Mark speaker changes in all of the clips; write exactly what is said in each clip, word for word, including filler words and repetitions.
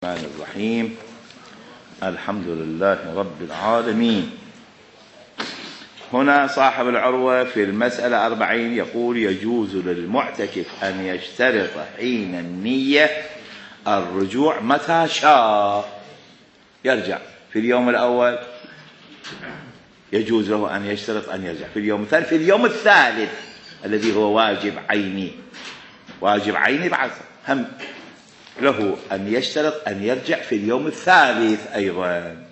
Speaker 1: الرحمن الرحيم. الحمد لله رب العالمين. هنا صاحب العروة في المسألة أربعين يقول: يجوز للمعتكف أن يشترط حين النية الرجوع متى شاء. يرجع في اليوم الأول، يجوز له أن يشترط أن يرجع في اليوم الثاني، في اليوم الثالث الذي هو واجب عيني، واجب عيني بعد هم له أن يشترط أن يرجع في اليوم الثالث أيضا،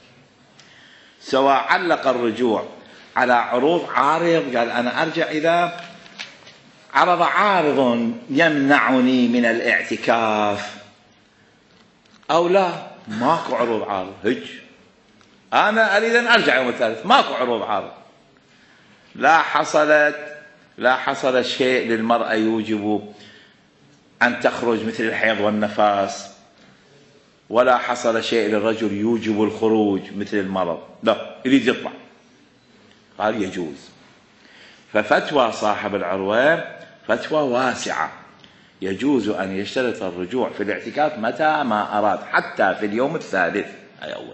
Speaker 1: سواء علق الرجوع على عروض عارض، قال أنا أرجع إذا عرض عارض يمنعني من الاعتكاف، أو لا ماكو عروض عارض، هج أنا أريد أن أرجع يوم الثالث، ماكو عروض عارض، لا حصلت لا حصل شيء للمرأة يوجب أن تخرج مثل الحيض والنفاس، ولا حصل شيء للرجل يوجب الخروج مثل المرض، لا يريد يطلع، قال يجوز. ففتوى صاحب العروة فتوى واسعة، يجوز أن يشترط الرجوع في الاعتكاف متى ما أراد، حتى في اليوم الثالث. أي أول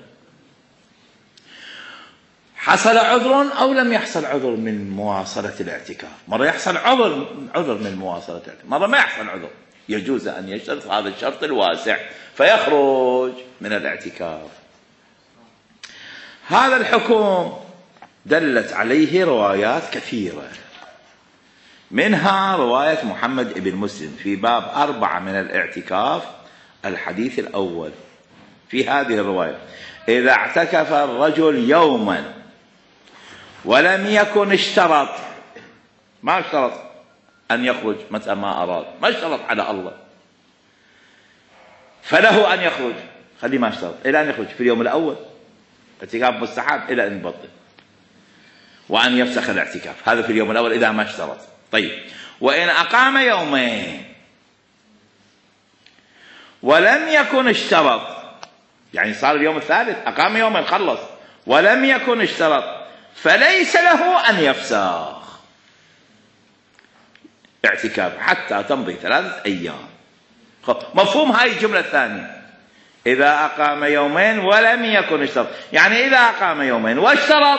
Speaker 1: حصل عذر أو لم يحصل عذر من مواصلة الاعتكاف، مرة يحصل عذر عذر من مواصلة الاعتكاف، مرة ما يحصل عذر، يجوز أن يشترط هذا الشرط الواسع فيخرج من الاعتكاف. هذا الحكم دلت عليه روايات كثيرة، منها رواية محمد بن مسلم في باب أربعة من الاعتكاف، الحديث الأول في هذه الرواية: إذا اعتكف الرجل يوما ولم يكن اشترط، ما اشترط أن يخرج متى ما أراد، ما اشترط على الله، فله أن يخرج، خلي ما اشترط إلى أن يخرج في اليوم الأول، اعتكاف مستحب إلى أن يبطل، وأن يفسخ الاعتكاف، هذا في اليوم الأول إذا ما اشترط. طيب، وإن أقام يومين ولم يكن اشترط، يعني صار اليوم الثالث أقام يومين خلص ولم يكن اشترط، فليس له أن يفسخ اعتكاف حتى تمضي ثلاثة أيام. مفهوم هاي الجملة الثانية؟ إذا أقام يومين ولم يكن اشترط، يعني إذا أقام يومين واشترط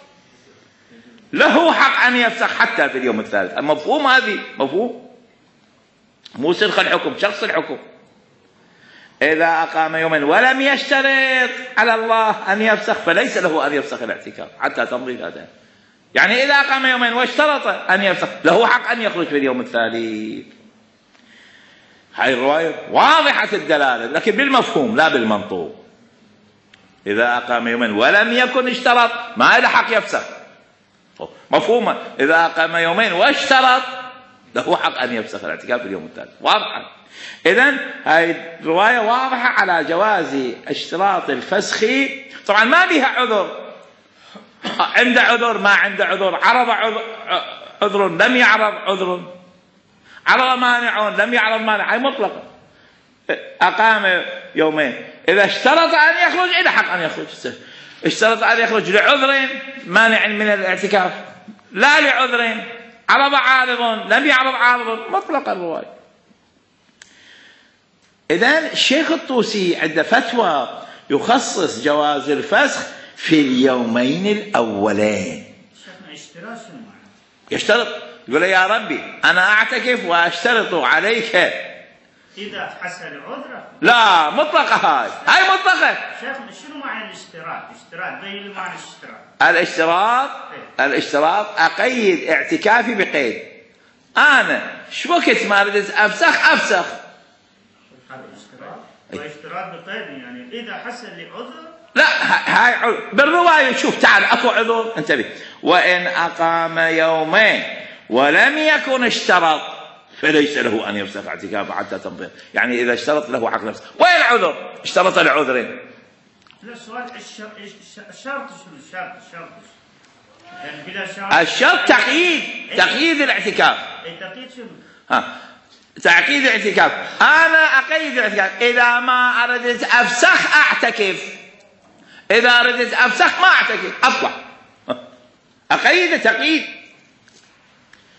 Speaker 1: له حق أن يفسخ حتى في اليوم الثالث. المفهوم هذه مفهوم، مو سرخ الحكم، شخص الحكم. إذا أقام يومين ولم يشترط على الله أن يفسخ فليس له أن يفسخ الاعتكاف حتى تمضي ثلاثة. يعني إذا أقام يومين واشترط أن يفسخ له حق أن يخرج في اليوم الثالث. هاي الرواية واضحة الدلالة، لكن بالمفهوم لا بالمنطوق. إذا أقام يومين ولم يكن اشترط ما له حق يفسخ، مفهومة. إذا أقام يومين واشترط له حق أن يفسخ الاعتكاف في اليوم الثالث، واضحة. إذن هاي الرواية واضحة على جواز اشتراط الفسخ، طبعا ما بها عذر، عنده عذر ما عنده عذر، عرض عذر لم يعرض عذر، عرض مانع لم يعرض مانع، هي مطلقة. أقام يومين، إذا اشترط أن يخرج إلى حق أن يخرج، اشترط أن يخرج لعذر مانع من الاعتكاف، لا لعذر عرض عارض لم يعرض عارض، مطلق الرواية. إذن الشيخ الطوسي عنده فتوى يخصص جواز الفسخ في اليومين الأولين. يشترط، يقول يا ربي أنا أعتكف وأشترط عليك
Speaker 2: إذا حصل عذره،
Speaker 1: لا مطلقة، هاي هاي مطلقة.
Speaker 2: شيخ شنو معنى الاشتراط؟ اشتراط بين معنى الاشتراط.
Speaker 1: الاشتراط الاشتراط أقيد اعتكافي بقيد، أنا شو وقت ما ردت أفسخ أفسخ.
Speaker 2: واشتراط بقيد يعني إذا حصل لي عذر،
Speaker 1: لا هاي عذر بالرواية. شوف تعال أكو عذر، انتبه: وإن أقام يومين ولم يكن اشترط فليس له أن يفسخ اعتكافه حتى تمضي، يعني إذا اشترط له حق نفسه. وين العذر؟ اشترط العذرين.
Speaker 2: لا السؤال الشرط الشرط شنو الشرط؟ الشرط يعني بلا شرط،
Speaker 1: الشرط تقييد تقييد الاعتكاف.
Speaker 2: اي تقييد شنو؟
Speaker 1: ها تعقيد الاعتكاف، أنا أقيد الاعتكاف، إذا ما أردت أفسخ أعتكف، إذا أردت أفسخ ما أعتكف أطلع، أقيد تقييد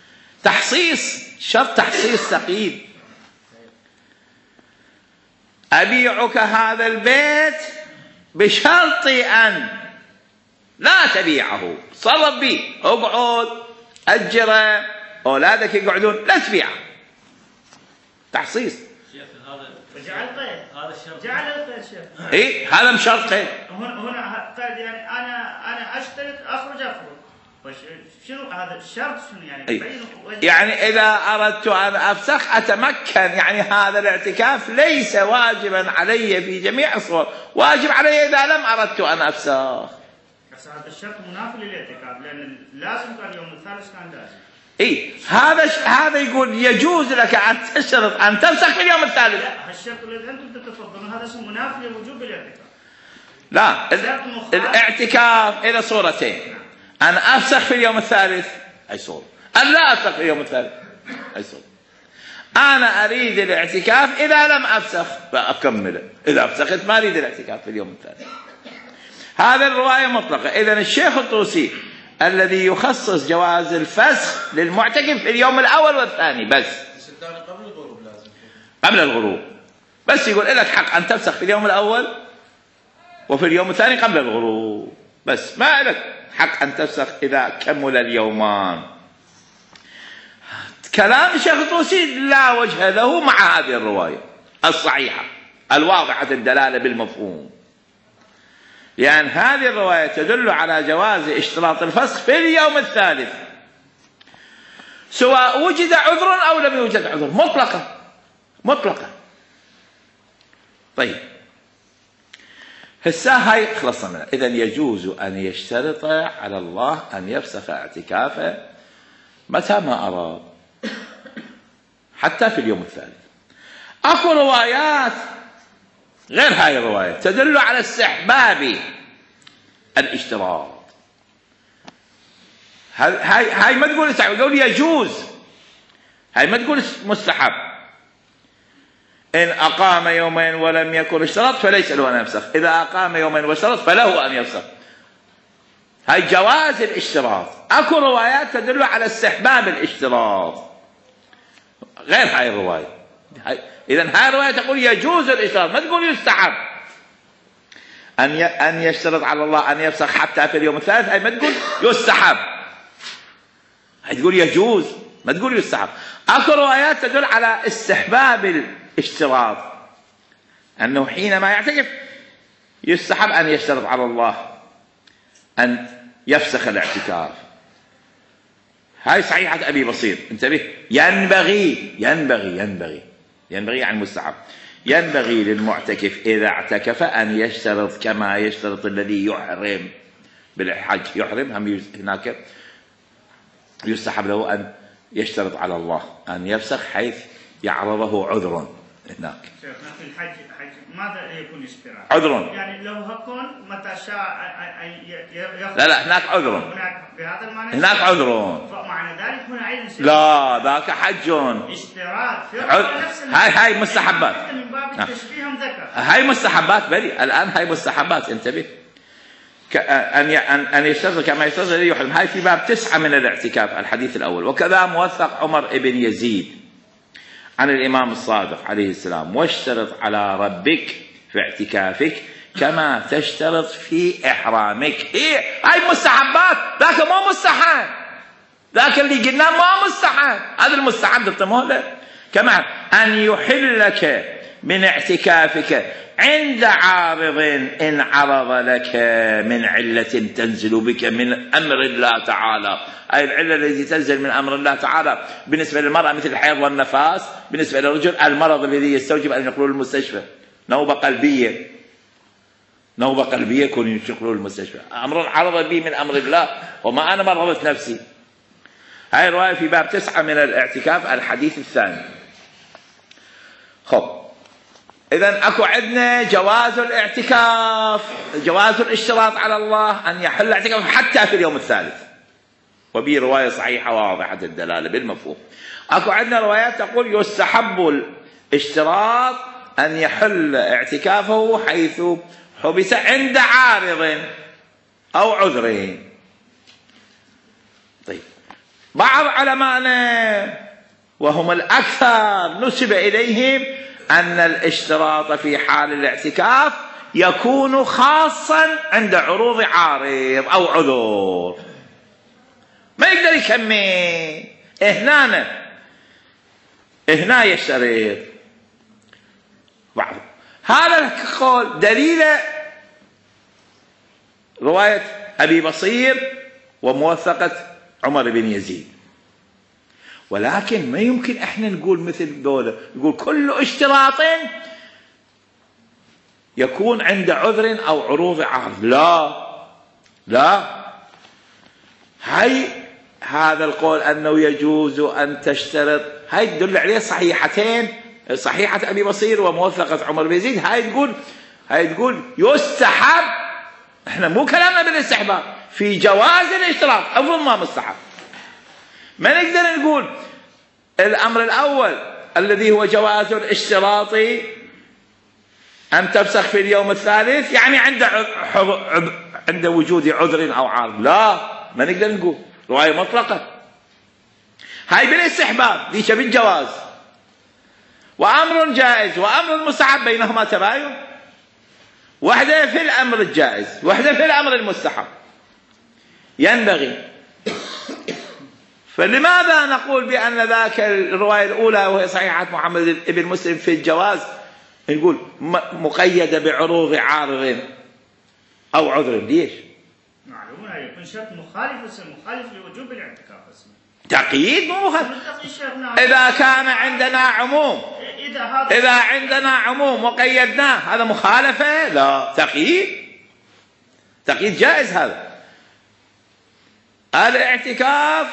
Speaker 1: تحصيص، شرط تحصيص تقييد. أبيعك هذا البيت بشرط أن لا تبيعه، صرف به، اقعد أجره، أولادك يقعدون، لا تبيعه. تحصيص.
Speaker 2: شيخ هذا جعل قيد، هذا الشرط جعل القيد شيخ.
Speaker 1: إيه هذا مشرط قيد.
Speaker 2: هنا هنا قيد يعني أنا أنا أشترط أخرج أخرج. شنو هذا الشرط شنو يعني؟
Speaker 1: إيه؟ يعني إذا أردت أن أفسخ أتمكن، يعني هذا الاعتكاف ليس واجبا علي في جميع الصور، واجب علي إذا لم أردت أن أفسخ.
Speaker 2: بس هذا الشرط منافي للاعتكاف، لأن لازم كان اليوم الثالث كان لازم.
Speaker 1: إيه هذا ش... هذا يقول يجوز لك أن تشترط أن تفسخ في اليوم الثالث.
Speaker 2: لا الشرط الذي أنتم تتفضلون هذا اسمه منافي لوجوب الاعتكاف.
Speaker 1: لا الاعتكاف إلى صورتين، أن أفسخ في اليوم الثالث أي صورة، أن لا أفسخ في اليوم الثالث أي صورة. أنا أريد الاعتكاف إذا لم أفسخ فأكمله، إذا أفسخت ما أريد الاعتكاف في اليوم الثالث. هذه الرواية مطلقة. إذن الشيخ الطوسي الذي يخصص جواز الفسخ للمعتكف في اليوم الأول والثاني بس.
Speaker 3: قبل الغروب لازم.
Speaker 1: قبل الغروب بس يقول لك حق أن تفسخ في اليوم الأول وفي اليوم الثاني قبل الغروب بس، ما لك حق أن تفسخ إذا كمل اليومان. كلام الشيخ الطوسي لا وجه له مع هذه الرواية الصحيحة الواضحة الدلالة بالمفهوم، لأن هذه الرواية تدل على جواز اشتراط الفسخ في اليوم الثالث سواء وجد عذر أو لم يوجد عذر، مطلقة مطلقة. طيب هسه هاي خلصنا منها. إذن يجوز أن يشترط على الله أن يفسخ اعتكافه متى ما أراد حتى في اليوم الثالث. أكو روايات غير هاي الرواية تدل على استحباب الاشتراط. هاي هاي ما تقول استحباب، تقول يجوز، هاي ما تقول مستحب. إن أقام يومين ولم يكن اشترط فليس له أن يفسخ، إذا أقام يومين واشترط فله أن يفسخ. هاي جواز الاشتراط. أكو روايات تدل على استحباب الاشتراط غير هاي الرواية. إذن هاي الرواية تقول يجوز الاشتراط، ما تقول يستحب. أن أن يشترط على الله أن يفسخ حتى في اليوم الثالث، هاي ما تقول يستحب، هاي تقول يجوز ما تقول يستحب. أكو روايات تدل على استحباب الاشتراط، أنه حينما يعتكف يستحب أن يشترط على الله أن يفسخ الاعتكاف. هاي صحيحة أبي بصير، انتبه. ينبغي ينبغي ينبغي ينبغي يعني مستحب، ينبغي للمعتكف إذا اعتكف أن يشترط كما يشترط الذي يحرم بالحج. يحرم هم هناك يستحب له أن يشترط على الله أن يفسخ حيث يعرضه عذر هناك.
Speaker 2: في الحج حج ماذا يكون اشتراط؟
Speaker 1: عذر
Speaker 2: يعني لو هكون متى شاء يخرج.
Speaker 1: لا لا هناك عذر،
Speaker 2: هناك بهذا المعنى
Speaker 1: هناك عذر.
Speaker 2: فمعنى ذلك هنا أيضا
Speaker 1: لا ذاك حج
Speaker 2: اشتراط.
Speaker 1: هاي هاي مستحبات،
Speaker 2: من باب التشبيه ذكر.
Speaker 1: هاي مستحبات بري الآن، هاي مستحبات انتبه. أن أن يشترط كما يشترط الذي يحرم. هاي في باب تسعة من الاعتكاف الحديث الأول. وكذا موثق عمر ابن يزيد عن الإمام الصادق عليه السلام: واشترط على ربك في اعتكافك كما تشترط في إحرامك. إيه هاي مستحبات، ذاك مو مستحب، ذاك اللي قلنا مو مستحب، هذا المستحب تطمه له. كما أن يحلك من اعتكافك عند عارض إن عرض لك من علة تنزل بك من أمر الله تعالى. أي العلة التي تنزل من أمر الله تعالى بالنسبة للمرأة مثل الحيض والنفاس، بالنسبة للرجل المرض الذي يستوجب أن ينقلوه المستشفى، نوبة قلبية، نوبة قلبية يكون ينقلوه المستشفى، أمر عرض به من أمر الله وما أنا مرضت نفسي. هاي الرواية في باب تسعة من الاعتكاف الحديث الثاني. خب إذن أكو عندنا جواز الاعتكاف، جواز الاشتراط على الله أن يحل الاعتكاف حتى في اليوم الثالث، وبه رواية صحيحة واضحة الدلالة بالمفهوم. أكو عندنا روايات تقول يستحب الاشتراط أن يحل اعتكافه حيث حبس عند عارض أو عذرين. طيب بعض علماءنا وهم الأكثر نسب إليهم أن الاشتراط في حال الاعتكاف يكون خاصا عند عروض عارض أو عذر، ما يقدر يكمل هنا هنا يشترط بعض. هذا القول دليل رواية أبي بصير وموثقة عمر بن يزيد، ولكن ما يمكن احنا نقول مثل دولة نقول كل اشتراط يكون عند عذر أو عروض عارض. لا لا، هاي هذا القول أنه يجوز أن تشترط هاي تدل عليه صحيحتين، صحيحة أبي بصير وموثقة عمر بن يزيد. هاي تقول هاي تقول يستحب، احنا مو كلامنا بالاستحباب، في جواز الاشتراط أفضل ما مستحب. ما نقدر نقول الأمر الأول الذي هو جواز الاشتراط أن تفسخ في اليوم الثالث يعني عند عند وجود عذر أو عارض، لا ما نقدر نقول، رواية مطلقة. هاي بالاستحباب ذيك بالجواز، وأمر جائز وأمر مستحب بينهما تباين، واحدة في الأمر الجائز واحدة في الأمر المستحب ينبغي. فلماذا نقول بأن ذاك الرواية الأولى وهي صحيحة محمد بن مسلم في الجواز نقول مقيدة بعروض عارض أو عذر؟ ليش؟
Speaker 2: معلوم يكون شرط مخالف مخالف لوجوب الاعتكاف اسمه
Speaker 1: تقييد مو مخالف. إذا كان عندنا عموم إذا عندنا عموم وقيدناه هذا مخالفة؟ لا، تقييد تقييد جائز. هذا الاعتكاف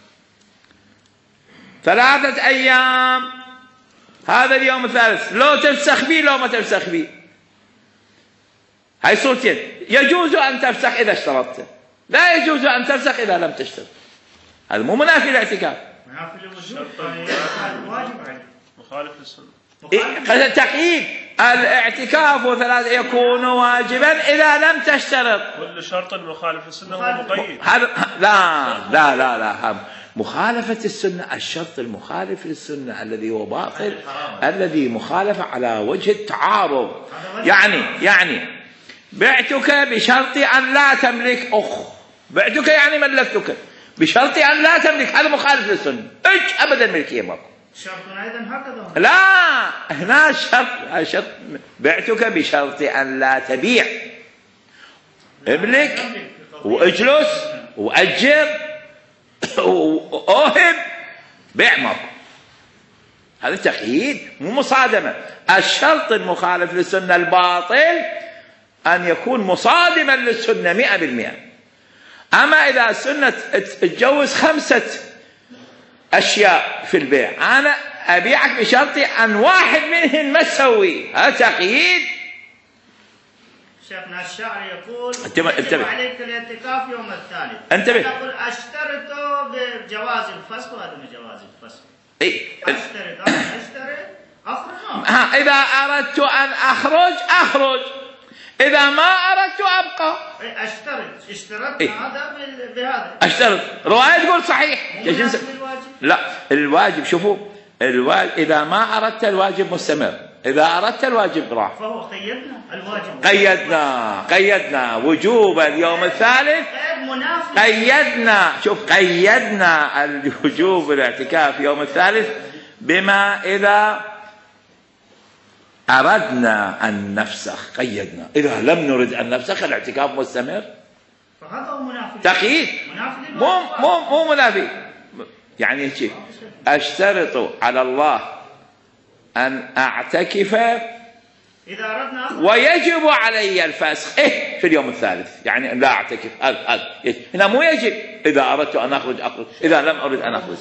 Speaker 1: ثلاثة أيام، هذا اليوم الثالث لو تفسخ بي لو ما تفسخ بي، هاي صورتين. يجوز أن تفسخ إذا اشترطت، لا يجوز أن تفسخ إذا لم تشترط. هذا مو منافي للاعتكاف،
Speaker 2: منافي للوجوب، واجب عليه، مخالف للسنة.
Speaker 1: إيه تقييد الاعتكاف ثلاثة يكون واجبا إذا لم تشترط.
Speaker 4: كل شرط مخالف للسنة هو مقيد.
Speaker 1: هذا لا لا لا لا مخالفة السنة، الشرط المخالف للسنة الذي هو باطل، الذي مخالفة على وجه التعارض. يعني يعني بعتك بشرط أن لا تملك أخ، بعتك يعني ملكتك بشرط أن لا تملك، هذا مخالف للسنة، إيش أبدا ملكية ماكو.
Speaker 2: شرط أيضا هكذا.
Speaker 1: لا هنا شرط شرط بعتك بشرط أن لا تبيع، املك واجلس وأجر وأوهب، بيع ماكو. هذا تقييد مو مصادمة. الشرط المخالف للسنة الباطل أن يكون مصادما للسنة مئة بالمئة. أما إذا السنة تتجوز خمسة أشياء في البيع، أنا أبيعك بشرط أن واحد منهن ما تسوي، هذا تقييد.
Speaker 2: شيخنا الشاعر يقول
Speaker 1: انتبه انتبه
Speaker 2: عليك الاعتكاف يوم الثالث،
Speaker 1: انتبه
Speaker 2: يقول أشترط بجواز الفصل وعدم جواز الفصل.
Speaker 1: إيه؟
Speaker 2: أشترط أشترط أخرج.
Speaker 1: ها إذا أردت أن أخرج أخرج، إذا ما أردت أبقى.
Speaker 2: أشترط اشترط
Speaker 1: إيه؟
Speaker 2: هذا بهذا
Speaker 1: أشترط. رواية تقول صحيح. لا الواجب شوفوا الواجب إذا ما أردت الواجب مستمر، إذا أردت الواجب راح.
Speaker 2: فهو قيدنا الواجب،
Speaker 1: قيدنا قيدنا وجوب اليوم الثالث، قيدنا شوف قيدنا الوجوب الاعتكاف يوم الثالث بما إذا أردنا أن نفسخ، قيدنا. إذا لم نرد أن نفسخ الاعتكاف مستمر،
Speaker 2: فهذا هو منافي
Speaker 1: تقييد، مو مو مو منافي. يعني شيء أشترط على الله أن أعتكف
Speaker 2: إذا أردنا
Speaker 1: ويجب علي الفسخ إيه في اليوم الثالث، يعني لا أعتكف. هذا هنا مو يجب، إذا أردت أن أخرج أخرج، إذا لم أرد أن أخرج.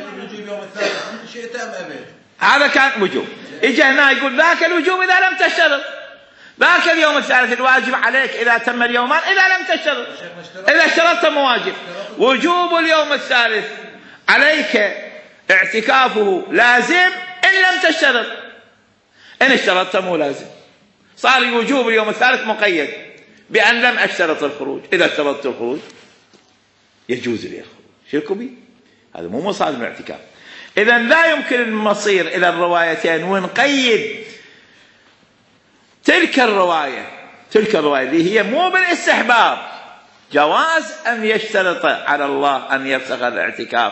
Speaker 1: هذا كان وجوب. إجا هنا يقول ذاك الوجوب إذا لم تشترط، ذاك اليوم الثالث الواجب عليك إذا تم اليومان، إذا لم تشترط، إذا اشترطت مواجب. وجوب اليوم الثالث عليك اعتكافه لازم إن لم تشترط، إن اشترطت مو لازم. صار وجوب اليوم الثالث مقيد بأن لم أشترط الخروج، إذا اشترطت الخروج يجوز لي الخروج. شركوا بي، هذا مو مصادم الاعتكاف. إذا لا يمكن المصير إلى الروايتين ونقيد تلك الرواية تلك الرواية اللي هي مو بالاستحباب، جواز أن يشترط على الله أن يفسخ الاعتكاف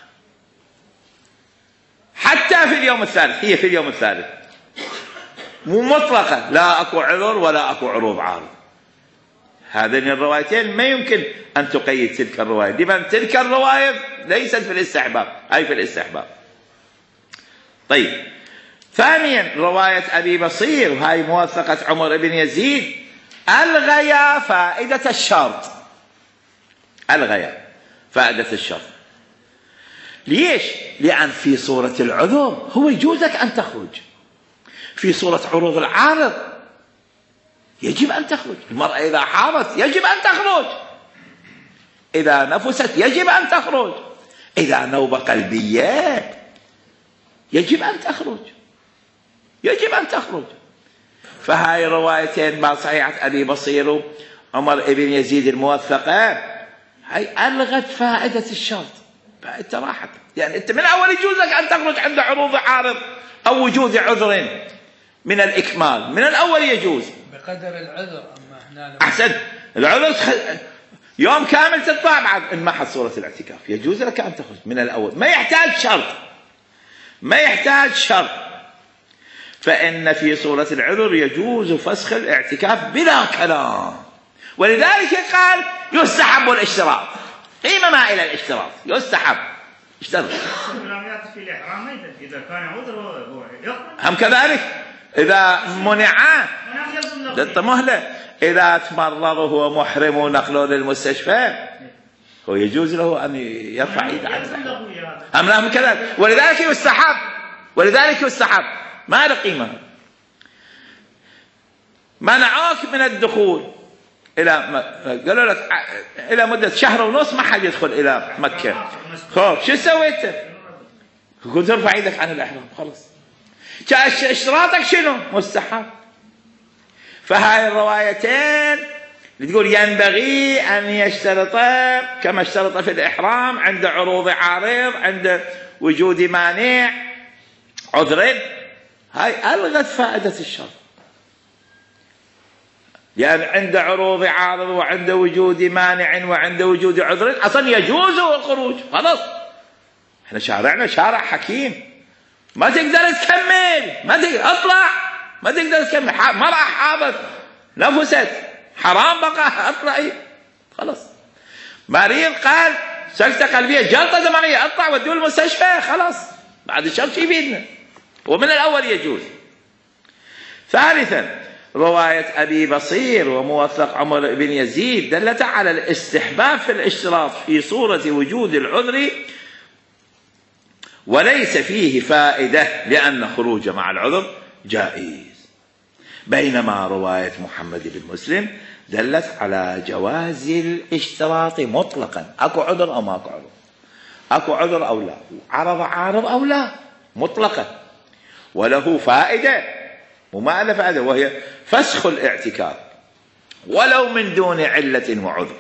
Speaker 1: حتى في اليوم الثالث. هي في اليوم الثالث مو مطلقة، لا أكو عذر ولا أكو عروض عارض. هذين الروايتين ما يمكن أن تقيد تلك الرواية، لمن تلك الرواية ليست في الاستحباب، أي في الاستحباب. طيب، ثانيا رواية أبي بصير وهي موثقة عمر بن يزيد، ألغيا فائدة الشرط. ألغيا فائدة الشرط. ليش؟ لأن في صورة العذر هو يجوزك أن تخرج، في صورة عروض العارض يجب أن تخرج. المرأة إذا حاضت يجب أن تخرج، إذا نفست يجب أن تخرج، إذا نوبة قلبية يجب أن تخرج، يجب أن تخرج. فهاي روايتين ما صحيحة أبي بصير عمر بن يزيد الموثقة هاي ألغت فائدة الشرط، فأنت راحت. يعني أنت من أول يجوزك أن تخرج عند عروض عارض أو وجود عذر من الإكمال، من الأول يجوز
Speaker 5: بقدر العذر. أما احنا
Speaker 1: أحسن العذر يوم كامل تطلع بعد انمحت صورة الاعتكاف، يجوز لك أن تخرج من الأول، ما يحتاج شرط، ما يحتاج شرط. فإن في صورة العذر يجوز فسخ الاعتكاف بلا كلام، ولذلك قال يستحب الاشتراط، قيمة ما إلى الاشتراط، يستحب اشترط.
Speaker 2: في الإحرام إذا كان عذر
Speaker 1: هم كذلك إذا منع مهلة، إذا تمرض وهو محرم ونقله للمستشفى هو يجوز له أن يرفع يده عنه. أم لا هم كذلك، ولذلك يستحب، ولذلك يستحب ما له قيمة. منعوك من الدخول إلى قالوا لك إلى مدة شهر ونص ما حد يدخل إلى مكة، خوف شو سويت؟ كنت ترفع يدك عن الإحرام خلاص. اشتراطك شنو؟ مستحب. فهاي الروايتين اللي تقول ينبغي أن يشترط كما اشترط في الإحرام عند عروض عارض، عند وجود مانع عذر، هاي ألغت فائدة الشرط. يعني عند عروض عارض وعند وجود مانع وعند وجود عذر أصلا يجوز الخروج خلاص. احنا شارعنا شارع حكيم، ما تقدر تكمل، ما تقدر اطلع، ما تقدر تكمل، مرأة حاضت نفست حرام بقى اطلعي خلاص. مريض قال سكتة قلبية جلطة دماغية اطلع ودوه المستشفى خلاص، بعد الشرط يفيدنا، ومن الأول يجوز. ثالثا رواية أبي بصير وموثق عمر بن يزيد دلت على الاستحباب في الاشتراط في صورة وجود العذر وليس فيه فائدة، لأن خروج مع العذر جائز. بينما رواية محمد بن مسلم دلت على جواز الاشتراط مطلقا، أكو عذر أو ما أكو عذر، أكو عذر أو لا، عرض عارض أو لا، مطلقا، وله فائدة وما له فائدة، وهي فسخ الاعتكاف ولو من دون علة وعذر.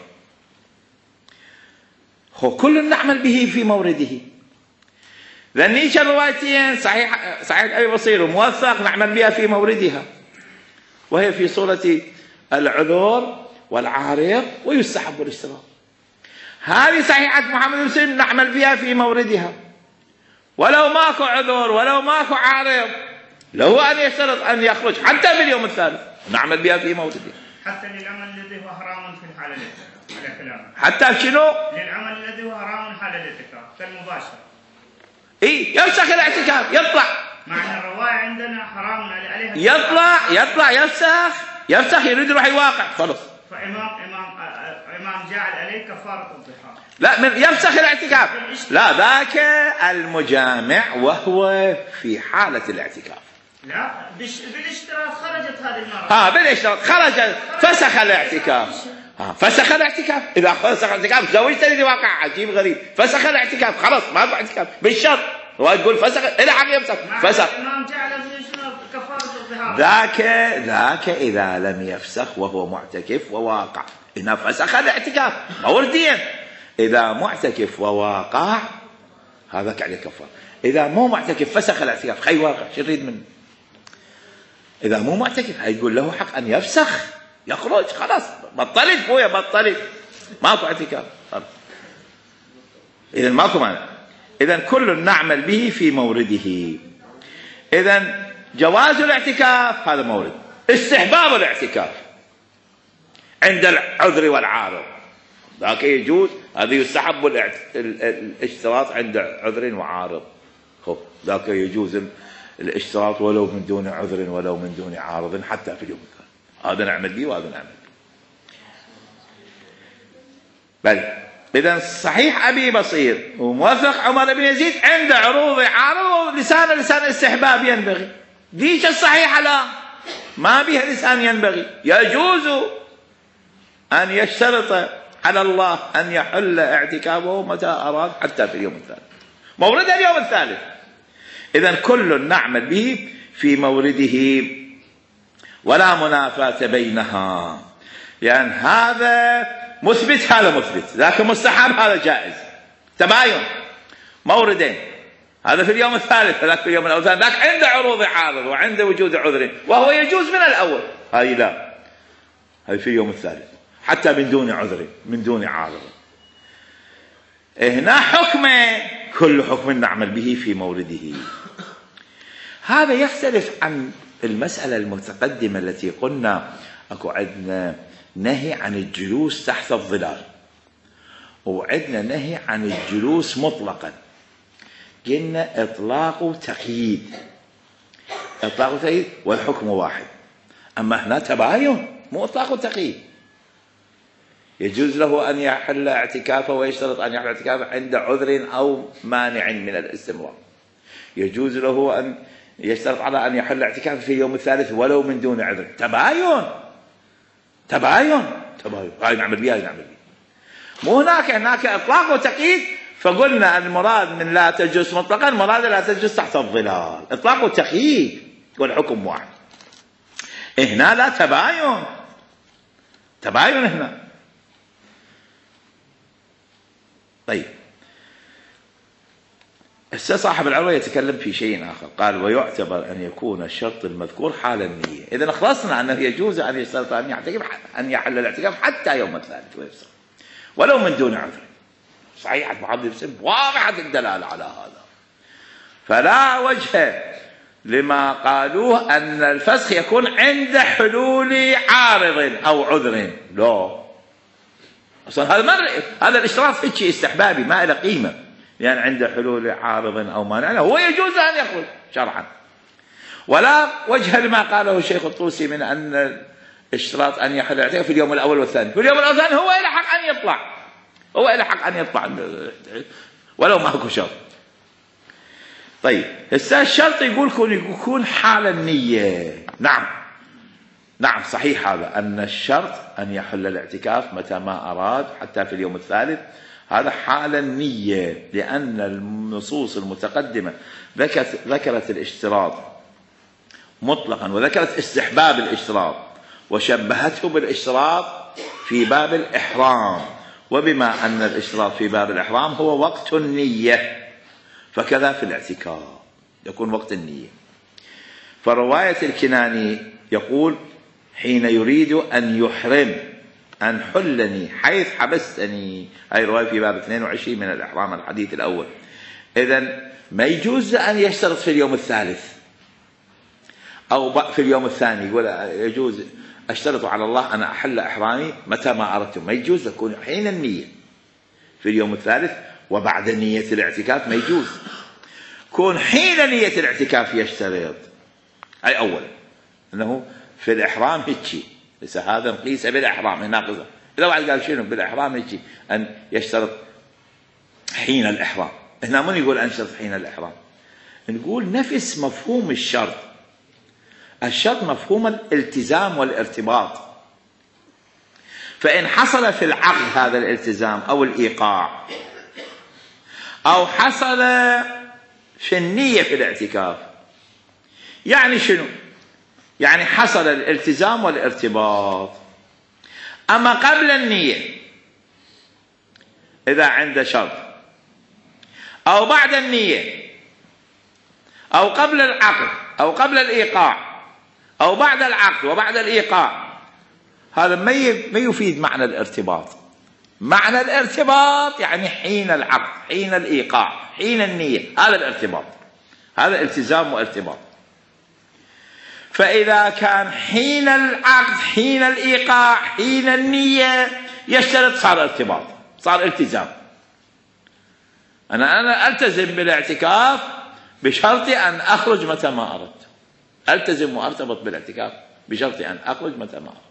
Speaker 1: هو كل نعمل به في مورده. ذنيش الروايتين صحيح صحيح أبي بصير وموثق نعمل بها في موردها، وهي في صورة العذر والعارض ويستحب الاشتراط. هذه صحيحة محمد بن مسلم نعمل بها في موردها، ولو ماكو عذر ولو ماكو عارض له أن يشترط أن يخرج حتى في اليوم الثالث نعمل بها في موردها،
Speaker 2: حتى للعمل الذي هو حرام في الحالة على كلامه،
Speaker 1: حتى شنو؟
Speaker 2: للعمل الذي هو حرام حال الاعتكاف كالمباشرة.
Speaker 1: إيه يفسخ الاعتكاف يطلع،
Speaker 2: مع أن الرواية عندنا حرام عليها،
Speaker 1: يطلع يطلع يفسخ يفسخ يريد يروح يواقع خلص.
Speaker 2: فإمام إمام إمام جعل عليه كفارة الضحى.
Speaker 1: لا من يفسخ الاعتكاف، لا ذاك المجامع وهو في حالة الاعتكاف.
Speaker 2: لا بالاشتراط خرجت هذه المرة.
Speaker 1: ها بالاشتراط خرجت فسخ الاعتكاف. ها فسخ الاعتكاف، إذا فسخ الاعتكاف زوجت لي واقع عجيب غريب، فسخ الاعتكاف خلاص ما في اعتكاف بالشرط، هو يقول فسخ إلى حق يفسخ فسخ.
Speaker 2: الإمام جعل شنو كفارة الظهار.
Speaker 1: ذاك ذاك إذا لم يفسخ وهو معتكف وواقع، إن فسخ الاعتكاف مورديا. إذا معتكف وواقع هذاك عليه كفارة. إذا مو معتكف فسخ الاعتكاف، خي واقع شو يريد منه؟ إذا مو معتكف هيقول له حق أن يفسخ يخرج، خلاص بطلت بويا بطلت، ماكو اعتكاف. إذا ماكو مانع. إذا كل نعمل به في مورده. إذا جواز الاعتكاف هذا مورد. استحباب الاعتكاف عند العذر والعارض ذاك يجوز، هذا يستحب الاشتراط عند عذر وعارض. ذاك يجوز الاشتراط ولو من دون عذر ولو من دون عارض حتى في اليوم الثاني. هذا نعمل به وهذا نعمل به. بل إذا صحيح أبي بصير وموافق عمر بن يزيد عند عروض عارض ولسان لسان استحباب ينبغي. ديش الصحيحة لا ما بها لسان ينبغي. يجوز أن يشترط على الله أن يحل اعتكافه متى أراد حتى في اليوم الثالث، مورد اليوم الثالث. إذن كل نعمل به في مورده ولا منافاة بينها، لأن يعني هذا مثبت هذا مثبت، ذاك مستحب هذا جائز. تباين موردين، هذا في اليوم الثالث ذاك في اليوم الأول، ذاك عند عروض عارض وعند وجود عذر، وهو يجوز من الأول. هذه لا، هذه في اليوم الثالث حتى من دون عذر من دون عارض. هنا حكمه كل حكم نعمل به في مورده. هذا يختلف عن المسألة المتقدمة التي قلنا أكو عندنا نهي عن الجلوس تحت الظلال وعندنا نهي عن الجلوس مطلقا. قلنا إطلاق وتقييد، إطلاق وتقييد والحكم واحد. أما هنا تباين مو إطلاق وتقييد. يجوز له أن يحل اعتكافه ويشترط أن يحل اعتكافه عند عذر أو مانع من الاستمرار. يجوز له أن يشترط على أن يحل اعتكافه في اليوم الثالث ولو من دون عذر. تباين تباين تباين هاي نعمل بها هاي نعمل بها. مو هناك هناك إطلاق وتقييد، فقلنا المراد من لا تجوز مطلقا المراد لا تجوز تحت الظلال. إطلاق وتقييد والحكم واحد. هنا لا تباين، تباين هنا. طيب هسه صاحب العروة يتكلم في شيء آخر، قال ويعتبر أن يكون الشرط المذكور حال النية. إذا خلصنا أنه يجوز أن يشترط أن يعتكف أن يحل الاعتكاف حتى يوم الثالث ويفسخ ولو من دون عذر. صحيحة محمد بن سلم واضحة الدلالة على هذا، فلا وجه لما قالوه أن الفسخ يكون عند حلول عارض أو عذر. لا، أصلا هذا مر... هذا الاشتراط في شيء استحبابي ما له قيمة، يعني عند حلول عارض أو مانع هو يجوز أن يخرج شرعا. ولا وجه لما قاله الشيخ الطوسي من أن الاشتراط أن يحل الاعتكاف في اليوم الأول والثاني. في اليوم الأول والثاني هو إلى حق أن يطلع، هو إلى حق أن يطلع ولو ما هو شرط. طيب هسه الشرط يقول كون يكون حال النية. نعم نعم صحيح هذا، أن الشرط أن يحل الاعتكاف متى ما أراد حتى في اليوم الثالث، هذا حال النية، لأن النصوص المتقدمة ذكرت, ذكرت الاشتراط مطلقا وذكرت استحباب الاشتراط وشبهته بالاشتراط في باب الإحرام. وبما أن الاشتراط في باب الإحرام هو وقت النية، فكذا في الاعتكاف يكون وقت النية. فرواية الكناني يقول حين يريد أن يحرم أن حلني حيث حبستني، هاي رواية في باب اثنين وعشرين من الإحرام الحديث الأول. إذن ما يجوز أن يشترط في اليوم الثالث أو في اليوم الثاني، يقول يجوز أشترط على الله أن أحل إحرامي متى ما أردت. ما يجوز، يكون حين النية في اليوم الثالث وبعد نية الاعتكاف ما يجوز. كون حين نية الاعتكاف يشترط، أي أولا أنه في الإحرام هيك، ليس هذا نقيس بالإحرام هنا قصة. إذا واحد قال شنو بالإحرام هيك أن يشترط حين الإحرام، هنا من يقول أن يشترط حين الإحرام؟ نقول نفس مفهوم الشرط. الشرط مفهوم الالتزام والارتباط، فإن حصل في العقد هذا الالتزام أو الإيقاع أو حصل في النية في الاعتكاف، يعني شنو؟ يعني حصل الالتزام والارتباط. أما قبل النية إذا عند شرط أو بعد النية أو قبل العقد أو قبل الإيقاع أو بعد العقد وبعد الإيقاع، هذا ما يفيد معنى الارتباط. معنى الارتباط يعني حين العقد، حين الإيقاع، حين النية، هذا الارتباط، هذا التزام وارتباط. فإذا كان حين العقد، حين الإيقاع، حين النية يشترط، صار ارتباط، صار التزام. أنا أنا ألتزم بالاعتكاف بشرط أن أخرج متى ما أردت، ألتزم وأرتبط بالاعتكاف بشرط أن أخرج متى ما أردت.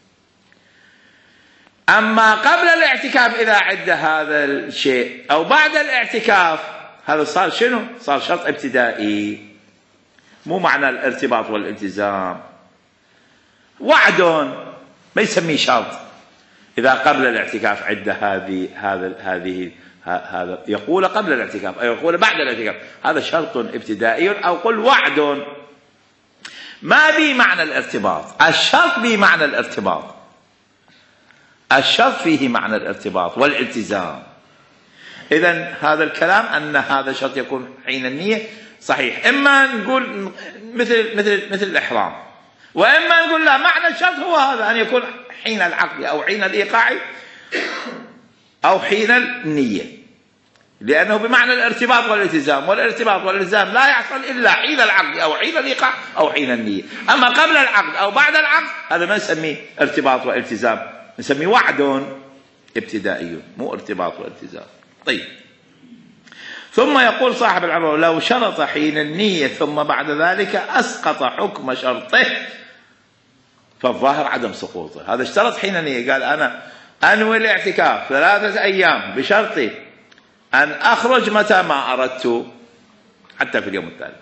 Speaker 1: أما قبل الاعتكاف إذا عد هذا الشيء أو بعد الاعتكاف، هذا صار شنو؟ صار شرط ابتدائي، مو معنى الارتباط والالتزام. وعد ما يسميه شرط. إذا قبل الاعتكاف عد هذه هذا هذه هذا يقول قبل الاعتكاف أو يقول بعد الاعتكاف، هذا شرط ابتدائي. أو قل وعد ما به معنى الارتباط، الشرط به معنى الارتباط، الشرط فيه معنى الارتباط والالتزام. إذن هذا الكلام أن هذا الشرط يكون حين النية صحيح. إما نقول مثل مثل مثل الإحرام، وإما نقول لا، معنى الشرط هو هذا، أن يكون حين العقد أو حين الإيقاع أو حين النية، لأنه بمعنى الارتباط والالتزام، والارتباط والالتزام لا يحصل إلا حين العقد أو حين الإيقاع أو حين النية. أما قبل العقد أو بعد العقد هذا ما نسميه ارتباط والالتزام، نسميه وعد ابتدائي، مو ارتباط والالتزام. طيب، ثم يقول صاحب العروة: لو شرط حين النية ثم بعد ذلك أسقط حكم شرطه فالظاهر عدم سقوطه. هذا اشترط حين النية، قال أنا أنوي الاعتكاف ثلاثة أيام بشرط أن أخرج متى ما أردت، حتى في اليوم الثالث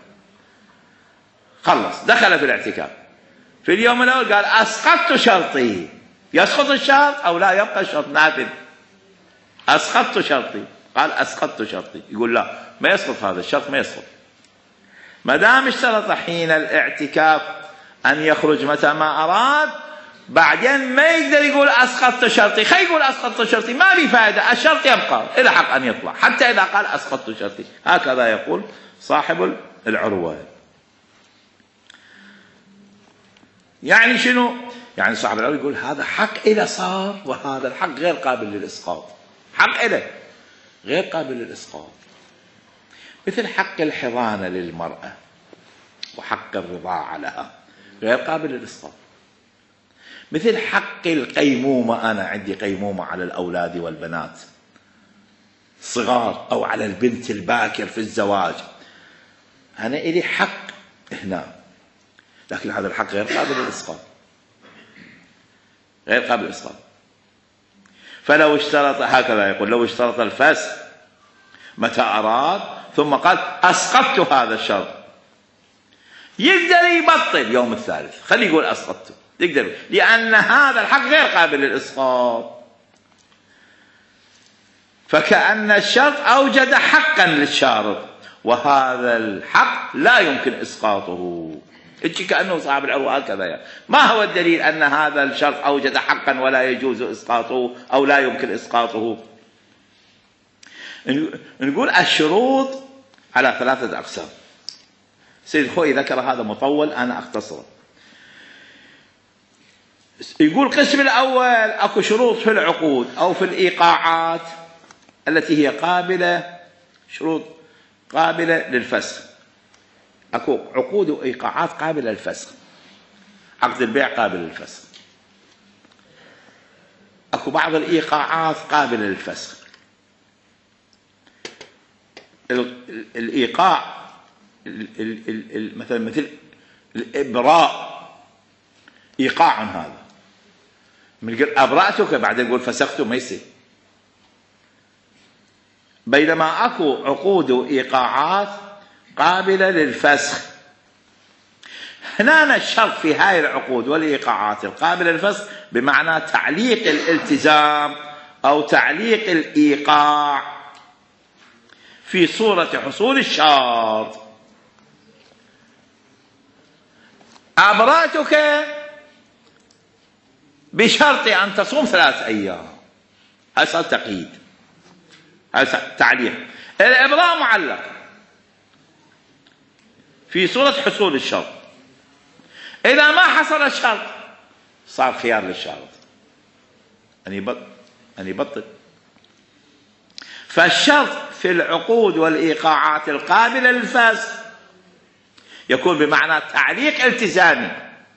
Speaker 1: خلص دخل في الاعتكاف. في اليوم الأول قال أسقطت شرطي، يسقط الشرط أو لا يبقى الشرط نافذ؟ أسقطت شرطي، قال أسقطت شرطي. يقول لا، ما يسقط هذا الشرط، ما يسقط ما دام اشترط حين الاعتكاف أن يخرج متى ما أراد، بعدين ما يقدر يقول أسقطت شرطي. خي يقول أسقطت شرطي ما لي فائدة، الشرط يبقى إلى حق أن يطلع حتى إذا قال أسقطت شرطي. هكذا يقول صاحب العروة. يعني شنو؟ يعني صاحب العروة يقول هذا حق إذا صار، وهذا الحق غير قابل للإسقاط. حق إله غير قابل للإسقاط، مثل حق الحضانة للمرأة وحق الرضاعة لها غير قابل للإسقاط، مثل حق القيمومة، أنا عندي قيمومة على الأولاد والبنات صغار أو على البنت الباكر في الزواج، أنا إلي حق هنا، لكن هذا الحق غير قابل للإسقاط، غير قابل للإسقاط. فلو اشترط، هكذا يقول، لو اشترط الفسخ متى أراد ثم قال أسقطت هذا الشرط، يقدر يبطل يوم الثالث، خليه يقول أسقطته، يقدر، لأن هذا الحق غير قابل للإسقاط. فكأن الشرط أوجد حقا للشارط، وهذا الحق لا يمكن إسقاطه. إيش كأنه صاحب العروة هكذا يعني. ما هو الدليل أن هذا الشرط أوجد حقا ولا يجوز إسقاطه أو لا يمكن إسقاطه؟ نقول الشروط على ثلاثة أقسام. سيد خوي ذكر هذا مطول، أنا أختصره. يقول القسم الأول أكو شروط في العقود أو في الإيقاعات التي هي قابلة، شروط قابلة للفسخ. أكو عقود وإيقاعات قابلة للفسخ، عقد البيع قابل للفسخ. أكو بعض الإيقاعات قابلة للفسخ. الإيقاع مثلا مثل الإبراء، إيقاع هذا، من قل أبرأتك بعدين نقول فسخته، ما يصير. بينما أكو عقود وإيقاعات قابلة للفسخ. هنا الشرط في هاي العقود والإيقاعات القابلة للفسخ بمعنى تعليق الالتزام أو تعليق الإيقاع في صورة حصول الشرط. أبرأتك بشرط أن تصوم ثلاث أيام، هذا تقييد، هذا تعليق. الإبراء معلق في صورة حصول الشرط. إذا ما حصل الشرط صار خيار للشارط أن يبطل أن يبطل. فالشرط في العقود والإيقاعات القابلة للفسخ يكون بمعنى تعليق التزامي.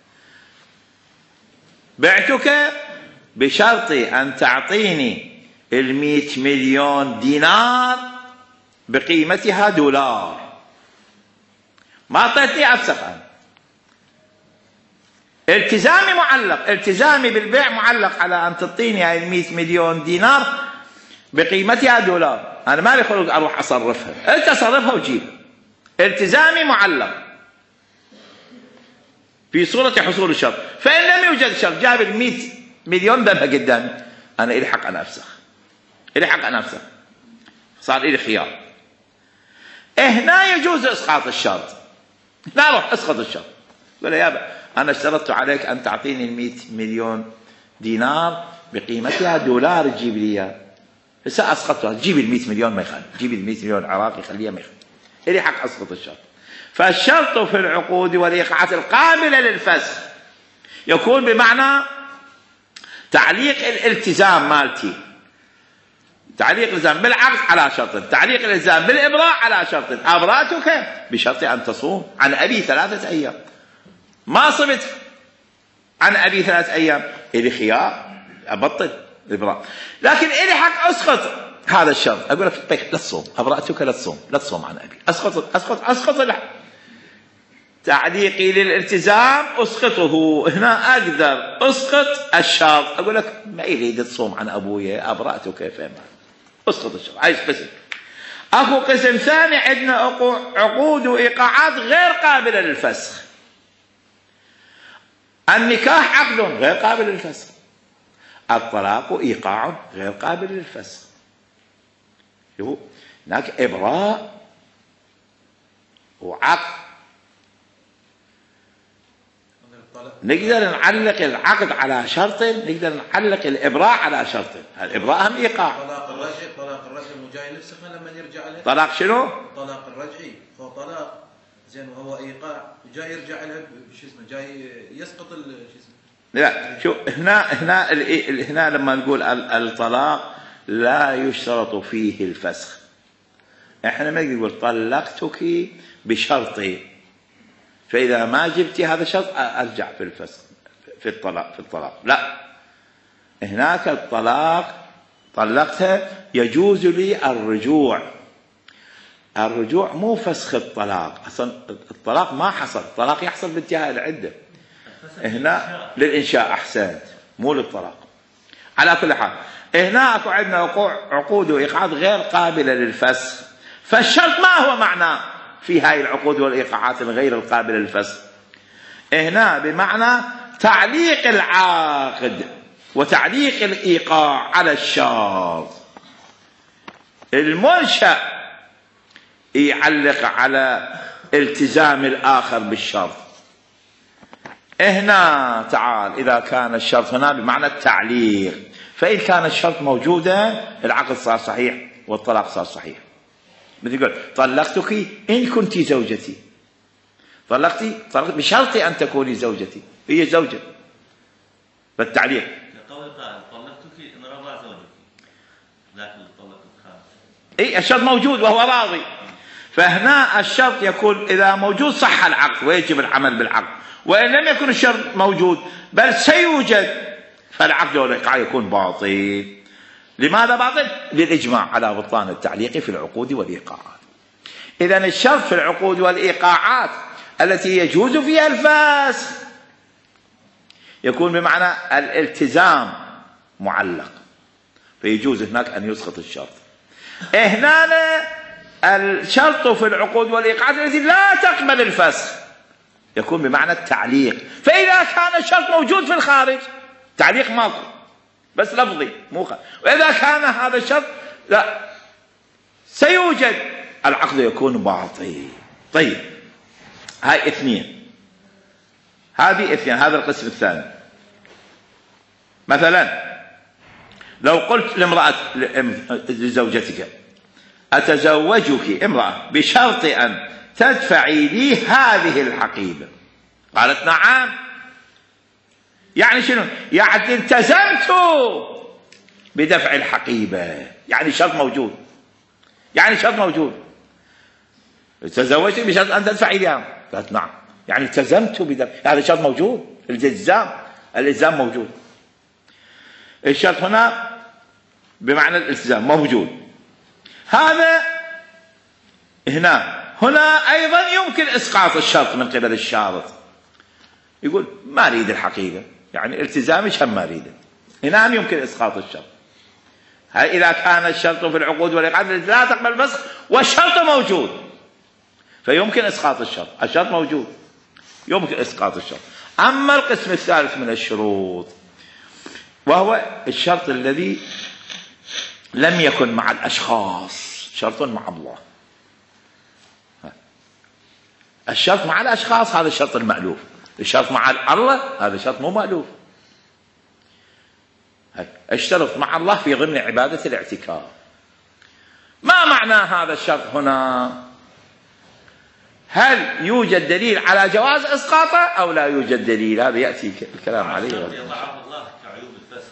Speaker 1: بعتك بشرط أن تعطيني المئة مليون دينار بقيمتها دولار، ما أعطيتني أفسخها. التزامي معلق، التزامي بالبيع معلق على أن تعطيني هاي المئة مليون دينار بقيمتها دولار. أنا ما لي خلق أروح أصرفها، أنت صرفها وجيب. التزامي معلق في صورة حصول الشرط. فإن لم يوجد شرط جاب المئة مليون ذبها قدامي، أنا إلي حق أن أفسخ، إلي حق أن أفسخ، صار إلي خيار. هنا يجوز إسقاط الشرط. لا أروح أسقط الشرط، قول يا أنا اشترطت عليك أن تعطيني المئة مليون دينار بقيمتها دولار تجيب لي إياه، هسه أسقطها، جيب المئة مليون ما يخالف، جيب المئة مليون عراقي خليها ما يخالف، إلي حق أسقط الشرط. فالشرط في العقود والإيقاعات القابلة للفسخ يكون بمعنى تعليق الالتزام مالتي، تعليق الالتزام بالعقد على شرط، تعليق الالتزام بالإبراء على شرط. أبرأتك بشرط أن تصوم عن أبي ثلاثة أيام، ما صمت عن أبي ثلاثة أيام، إلي خيار أبطل الإبراء. لكن إلي حق أسقط هذا الشرط، أقول لك طيب لا تصوم، أبرأتك لا تصوم، لا تصوم عن أبي، أسقط أسقط أسقط لا. تعليقي للالتزام أسقطه. هنا أقدر أسقط الشرط، أقول لك ما يريد تصوم عن أبويا، أبرأتك فما أسقط الشرط. عايز قسم. أكو قسم ثاني عندنا عقود وإيقاعات غير قابلة للفسخ. النكاح عقد غير قابل للفسخ، الطلاق إيقاع غير قابل للفسخ. هناك إبراء وعقد، نقدر نعلق العقد على شرط، نقدر نعلق الإبراء على شرط. الإبراء هم إيقاع.
Speaker 3: طلاق الرجعي، طلاق الرجعي مو جاي نفسخه لما يرجع له.
Speaker 1: طلاق شنو؟
Speaker 3: طلاق الرجعي هو طلاق زين وهو إيقاع، جاي يرجع له شو اسمه، جاي يسقط شو اسمه.
Speaker 1: لا شو هنا هنا هنا لما نقول الطلاق لا يشترط فيه الفسخ. احنا ما نقول طلقتك بشرطي، فإذا ما جبتي هذا الشرط أرجع في الفسخ في الطلاق في الطلاق لا. هناك الطلاق طلقتها يجوز لي الرجوع. الرجوع مو فسخ الطلاق، أصلا الطلاق ما حصل، الطلاق يحصل بانتهاء العدة. هنا للإنشاء أحسنت، مو للطلاق. على كل حال هنا أكو عندنا عقود وإيقاعات غير قابلة للفسخ. فالشرط ما هو معناه في هاي العقود والإيقاعات الغير القابلة للفسخ؟ هنا بمعنى تعليق العاقد وتعليق الإيقاع على الشرط. المنشأ يعلق على التزام الآخر بالشرط. هنا تعال إذا كان الشرط هنا بمعنى التعليق، فإن كان الشرط موجودا العقد صار صحيح والطلاق صار صحيح. مثل يقول طلقتك إن كنت زوجتي، طلقتي طلقت بشرط أن تكوني زوجتي، هي زوجة. بالتعليق
Speaker 6: قول قال طلقتك إن رضى زوجتي، لكن طلقتك خارج.
Speaker 1: إيه الشرط موجود وهو راضي. فهنا الشرط يكون إذا موجود صح العقد ويجب العمل بالعقد، وإن لم يكن الشرط موجود بل سيوجد فالعقد والإيقاع يكون باطل. لماذا باطل؟ للإجماع على بطلان التعليق في العقود والإيقاعات. إذن الشرط في العقود والإيقاعات التي يجوز فيها الفسخ يكون بمعنى الالتزام معلق، فيجوز هناك أن يسقط الشرط. هنا الشرط في العقود والإيقاعات التي لا تقبل الفسخ يكون بمعنى التعليق. فإذا كان الشرط موجود في الخارج تعليق ماكو، بس لفظي مو خارج. وإذا كان هذا الشرط لا سيوجد العقد يكون باطل. طيب هاي اثنين، هذه اثنين، هذا القسم الثاني. مثلا لو قلت لامرأة لزوجتك أتزوجك امرأة بشرط أن تدفعي لي هذه الحقيبة. قالت نعم. يعني شنو؟ يعني التزمت بدفع الحقيبة، يعني شرط موجود، يعني شرط موجود. تزوجت بشرط أن تدفعي لي. قالت نعم، يعني التزمت بدفع، هذا شرط موجود. الالتزام الالتزام موجود. الشرط هنا بمعنى الالتزام موجود. هذا هنا هنا أيضا يمكن إسقاط الشرط من قبل الشارط. يقول ما أريد الحقيقة، يعني التزامي هم ما أريده. هنا يمكن إسقاط الشرط. إذا كان الشرط في العقود والعقد لا تقبل الفسخ والشرط موجود فيمكن إسقاط الشرط. الشرط موجود يمكن إسقاط الشرط. أما القسم الثالث من الشروط وهو الشرط الذي لم يكن مع الأشخاص، شرط مع الله. الشرط مع الأشخاص هذا الشرط المألوف، الشرط مع الله هذا شرط مو مألوف. اشترط مع الله في ضمن عبادة الاعتكاف. ما معنى هذا الشرط هنا؟ هل يوجد دليل على جواز إسقاطه أو لا يوجد دليل؟ هذا يأتي الكلام عليه.
Speaker 6: يضعه الله